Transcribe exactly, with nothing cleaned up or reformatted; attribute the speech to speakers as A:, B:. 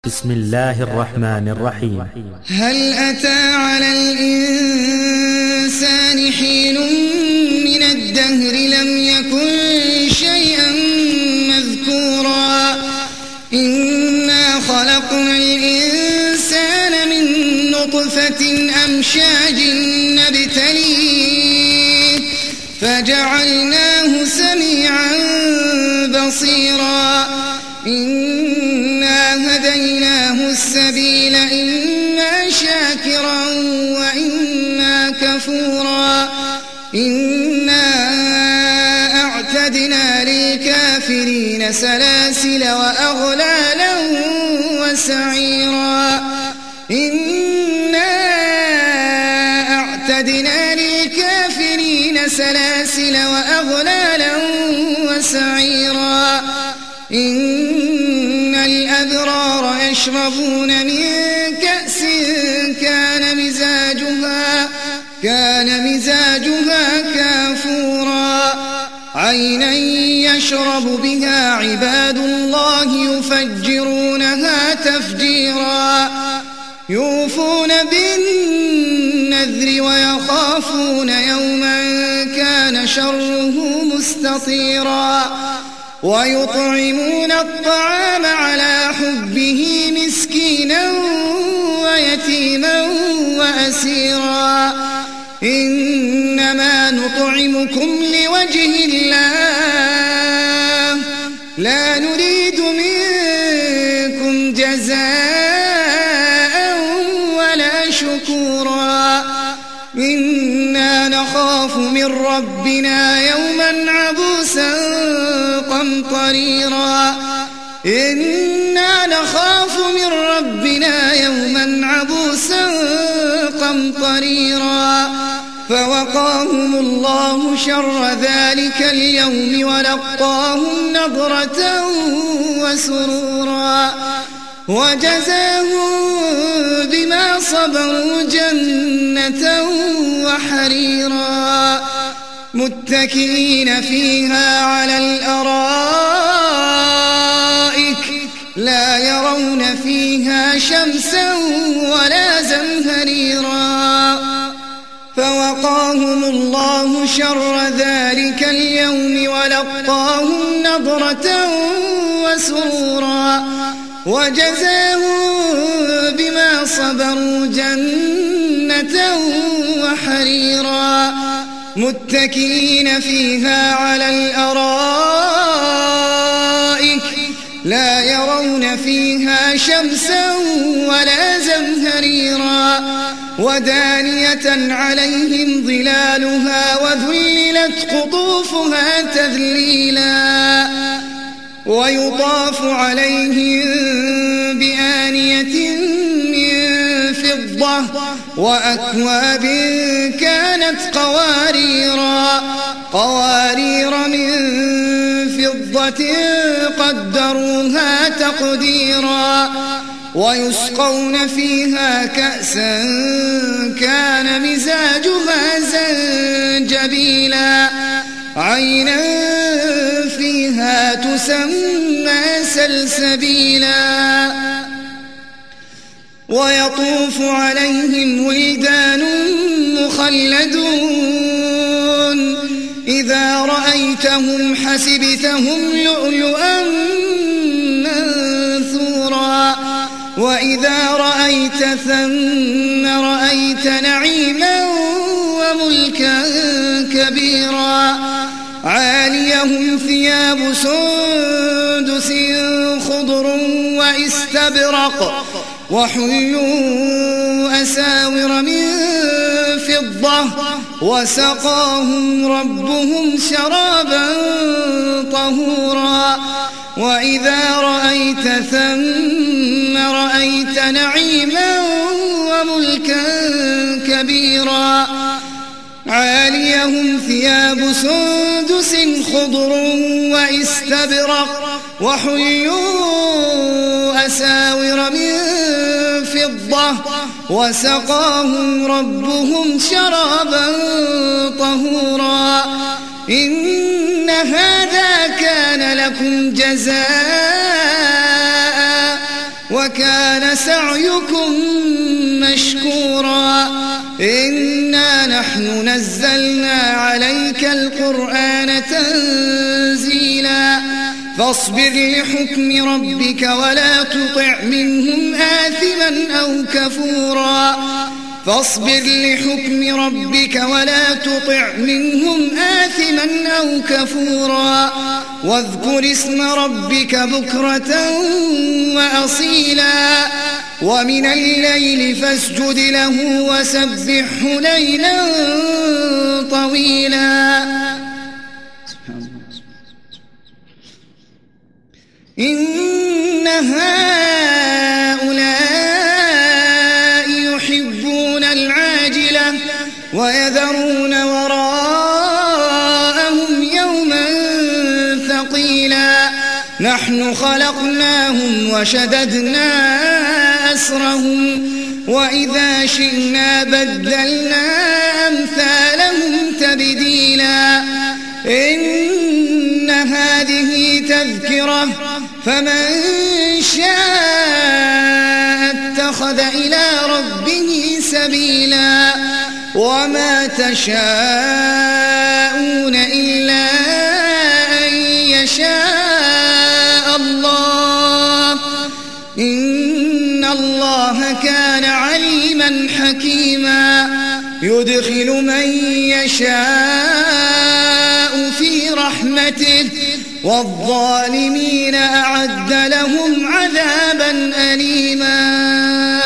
A: بسم الله الرحمن الرحيم.
B: هل أتى على الإنسان حين من الدهر لم يكن شيئا مذكورا إنا خلقنا الإنسان من نطفة أمشاج نبتليه فجعلناه سميعا بصيرا إنا هديناه السبيل إما شاكرا وإما كفورا إنا أعتدنا للكافرين سلاسل وأغلالا وسعيرا إنا أعتدنا للكافرين سلاسل وأغلالا وسعيرا إن الأبرار يشربون من كأس كان مزاجها كان مزاجها كافورا عينا يشرب بها عباد الله يفجرونها تفجيرا يوفون بالنذر ويخافون يوما كان شره مستطيرا ويطعمون الطعام على حبه مسكينا ويتيما وأسيرا إنما نطعمكم لوجه الله لا نريد منكم جزاء ولا شكورا إنا نخاف من ربنا يوما عبوسا قمطريرا إنا نخاف من ربنا يوما عبوسا قمطريرا فوقاهم الله شر ذلك اليوم ولقاهم نضرة وسرورا وجزاهم بما صبروا جنة وحريرا متكئين فيها على الأرائك لا يرون فيها شمسا ولا زمهريرا فوقاهم الله شر ذلك اليوم ولقاهم نضرة وسرورا وجزاهم بما صبروا جنة وحريرا متكئين فيها على الأرائك لا يرون فيها شمسا ولا زمهريرا ودانية عليهم ظلالها وذللت قطوفها تذليلا ويطاف عليهم بآنية من فضة وأكواب كانت قواريرا قوارير من فضة قدروها تقديرا ويسقون فيها كأسا كان مزاجها زنجبيلا عينا فيها تسمى سلسبيلا ويطوف عليهم ولدان مخلدون إذا رأيتهم حسبتهم لؤلؤا منثورا وإذا رأيت ثم رأيت نعيما وملكا كبيرا عاليهم ثياب سندس خضر واستبرق وحلوا أساور من فضة وسقاهم ربهم شرابا طهورا وإذا رأيت ثم رأيت نعيما وملكا كبيرا عاليهم ثياب سندس خضر واستبرق وحلوا أساور من فضة وسقاهم ربهم شرابا طهورا إن هذا كان لكم جزاء وكان سعيكم مشكورا إنا نحن نزلنا عليك القرآن تنزيلا فاصبر لحكم ربك ولا تطع منهم آثما أو كفورا فاصبر لحكم ربك ولا تطع منهم آثما أو كفورا واذكر اسم ربك بكرة وأصيلا ومن الليل فاسجد له وسبحه ليلا طويلا إن هؤلاء يحبون العاجلة ويذرون وراءهم يوما ثقيلا نحن خلقناهم وشددنا أسرهم وإذا شئنا بدلنا أمثالهم تبديلا إن هذه تذكرة فمن شاء اتخذ إلى ربه سبيلا وما تشاءون إلا أن يشاء الله إن الله كان عليما حكيما يدخل من يشاء في رحمته والظالمين أعد لهم عذابا أليما.